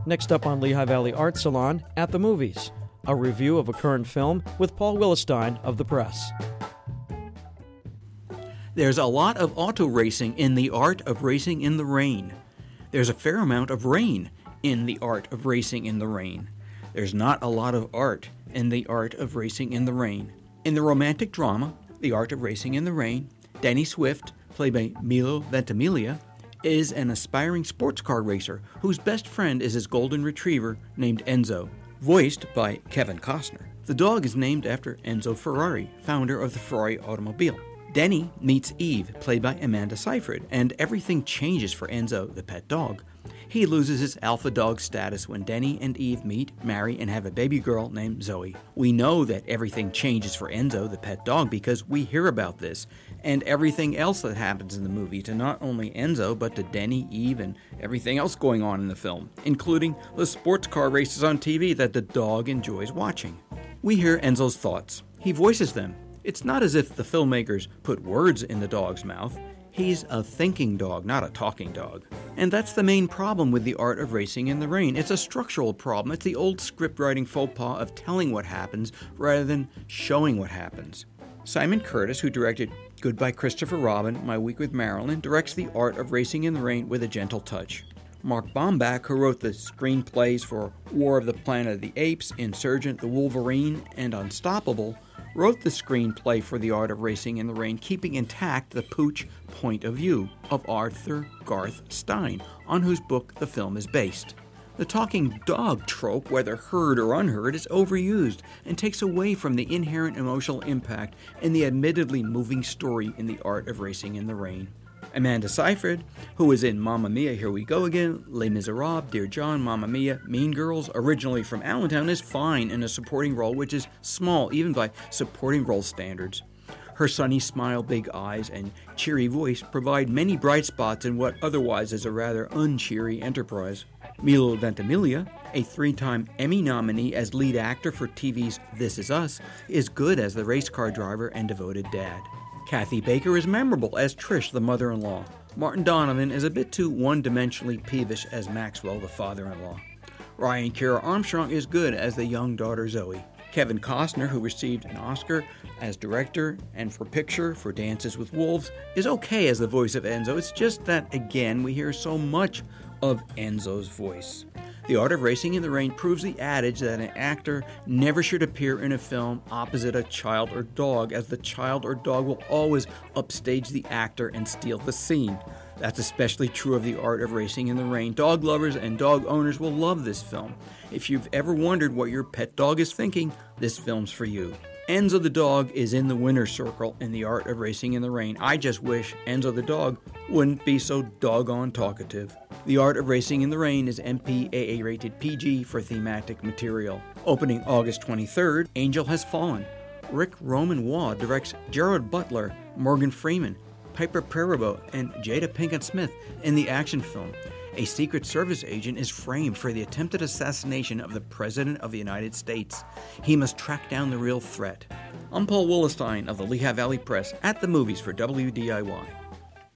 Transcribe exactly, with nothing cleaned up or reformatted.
Next up on Lehigh Valley Art Salon, At the Movies, a review of a current film with Paul Willestein of The Press. There's a lot of auto racing in The Art of Racing in the Rain. There's a fair amount of rain in The Art of Racing in the Rain. There's not a lot of art in The Art of Racing in the Rain. In the romantic drama, The Art of Racing in the Rain, Danny Swift, played by Milo Ventimiglia, is an aspiring sports car racer whose best friend is his golden retriever named Enzo, voiced by Kevin Costner. The dog is named after Enzo Ferrari, founder of the Ferrari automobile. Denny meets Eve, played by Amanda Seyfried, and everything changes for Enzo, the pet dog. He loses his alpha dog status when Denny and Eve meet, marry, and have a baby girl named Zoe. We know that everything changes for Enzo, the pet dog, because we hear about this, and everything else that happens in the movie to not only Enzo, but to Denny, Eve, and everything else going on in the film, including the sports car races on T V that the dog enjoys watching. We hear Enzo's thoughts. He voices them. It's not as if the filmmakers put words in the dog's mouth. He's a thinking dog, not a talking dog. And that's the main problem with The Art of Racing in the Rain. It's a structural problem. It's the old script writing faux pas of telling what happens rather than showing what happens. Simon Curtis, who directed Goodbye Christopher Robin, My Week with Marilyn, directs The Art of Racing in the Rain with a gentle touch. Mark Bombach, who wrote the screenplays for War of the Planet of the Apes, Insurgent, The Wolverine, and Unstoppable, wrote the screenplay for The Art of Racing in the Rain, keeping intact the pooch point of view of Arthur Garth Stein, on whose book the film is based. The talking dog trope, whether heard or unheard, is overused and takes away from the inherent emotional impact in the admittedly moving story in The Art of Racing in the Rain. Amanda Seyfried, who was in Mamma Mia, Here We Go Again, Les Miserables, Dear John, Mamma Mia, Mean Girls, originally from Allentown, is fine in a supporting role which is small even by supporting role standards. Her sunny smile, big eyes, and cheery voice provide many bright spots in what otherwise is a rather uncheery enterprise. Milo Ventimiglia, a three-time Emmy nominee as lead actor for T V's This Is Us, is good as the race car driver and devoted dad. Kathy Baker is memorable as Trish, the mother-in-law. Martin Donovan is a bit too one-dimensionally peevish as Maxwell, the father-in-law. Ryan Kiera Armstrong is good as the young daughter Zoe. Kevin Costner, who received an Oscar as director and for picture for Dances with Wolves, is okay as the voice of Enzo. It's just that, again, we hear so much of Enzo's voice. The Art of Racing in the Rain proves the adage that an actor never should appear in a film opposite a child or dog, as the child or dog will always upstage the actor and steal the scene. That's especially true of The Art of Racing in the Rain. Dog lovers and dog owners will love this film. If you've ever wondered what your pet dog is thinking, this film's for you. Enzo the dog is in the winner's circle in The Art of Racing in the Rain. I just wish Enzo the dog wouldn't be so doggone talkative. The Art of Racing in the Rain is M P A A rated P G for thematic material. Opening August twenty-third, Angel Has Fallen. Rick Roman Waugh directs Gerard Butler, Morgan Freeman, Piper Perabo, and Jada Pinkett Smith in the action film. A Secret Service agent is framed for the attempted assassination of the President of the United States. He must track down the real threat. I'm Paul Willestein of the Lehigh Valley Press, at the movies for W D I Y.